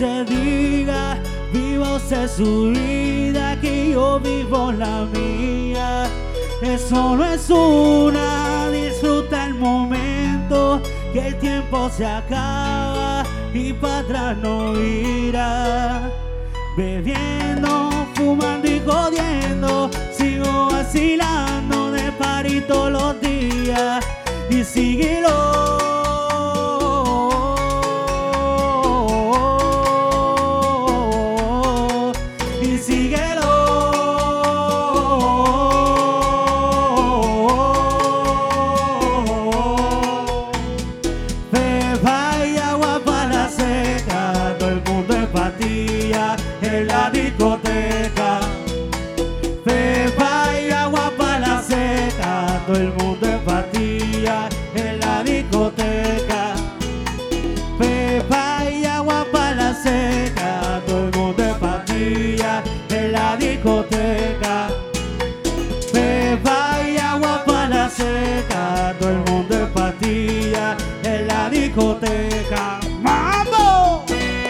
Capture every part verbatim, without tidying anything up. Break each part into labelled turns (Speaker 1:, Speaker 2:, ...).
Speaker 1: se diga, viva usted su vida, que yo vivo la mía. Eso no es una, disfruta el momento, que el tiempo se acaba y para atrás no irá. Bebiendo, fumando y jodiendo, sigo vacilando de party todos los días. Y síguelo. Y síguelo. Pepa y agua para la seca, todo el mundo en patilla en la discoteca. Pepa y agua para la seca, todo el mundo en patilla en la discoteca. Pepa y agua para la seca, todo el mundo en patilla en la discoteca. Pepa y agua para la seca, todo el mundo en patilla en la discoteca. ¡Mambo!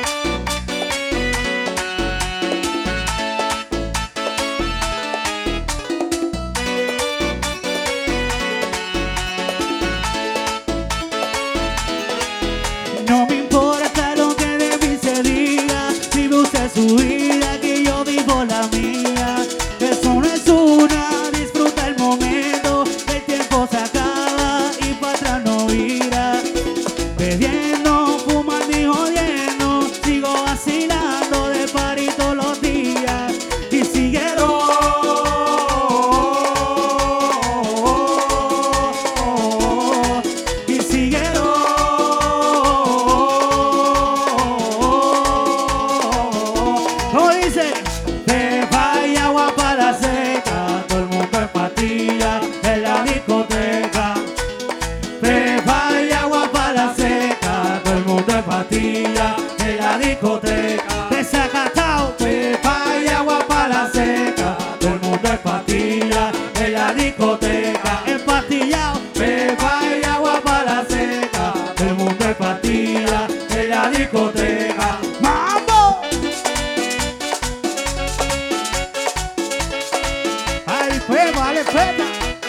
Speaker 1: No me importa lo que de mí se diga, vive usted su vida, que yo vivo la mía. Eso no es una, disfruta el momento, el tiempo se acaba y para atrás no irá. Bebiendo, fumando y jodiendo, sigo vacilando de party todos los días. Y síguelo. Y síguelo. ¿Cómo dice? Pepa y agua para la seca, todo el mundo en patilla en la discoteca. Pepa y agua para la seca, todo el mundo en patilla en la discoteca. Desacatao. Pepa y agua para la seca, todo el mundo en patilla en la discoteca. Empastillao. Pepa y agua para la seca, todo el mundo en patilla en la discoteca. ¡Mambo! ¡Ay, fuego, dale fuego!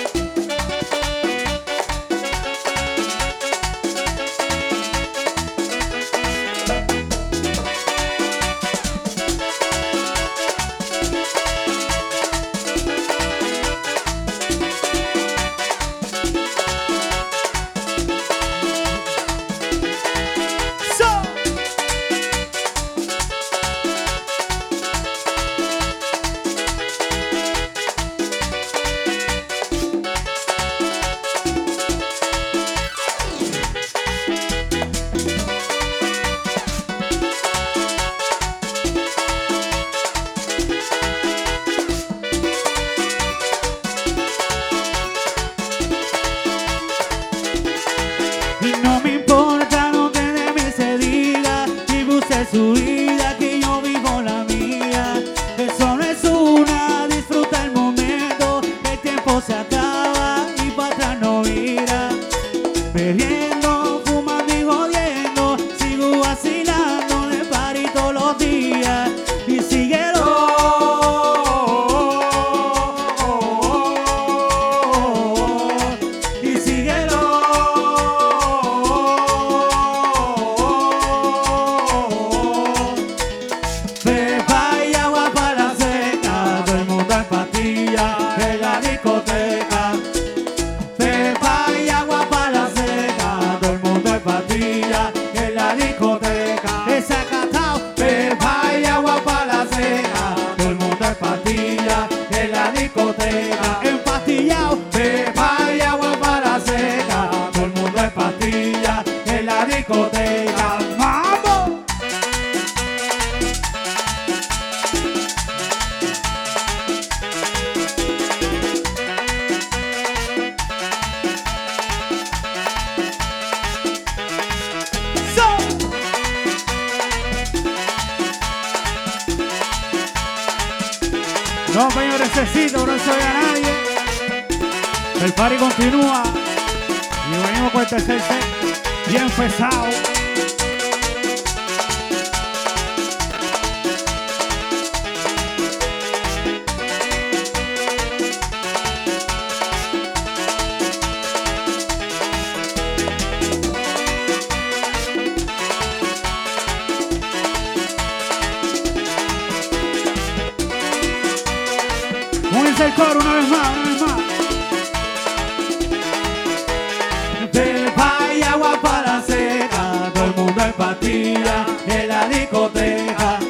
Speaker 1: Y no me importa lo que de mí se diga, vive usted su vida, que yo vivo la mía. Eso no es una, disfruta el momento, el tiempo se acaba y para atrás no irá. Bebiendo, fumando y jodiendo, sigo vacilando de party todos los días. Y síguelo. Y síguelo. Pepa y agua para la seca, todo el mundo en patilla en la discoteca. Pepa y agua para la seca, todo el mundo en patilla en la discoteca. Desacatao. Pepa y agua para la seca, todo el mundo en patilla en la discoteca. Empastillao. Pepa y agua para la seca, todo el mundo en patilla en la discoteca. ¡Mambo! No, señor, necesito, no soy a nadie. El party continúa y venimos con el tercer set bien pesado. Escúchense el coro una vez más, una vez más. Pepa y agua para la seca, todo el mundo en patilla en la discoteca.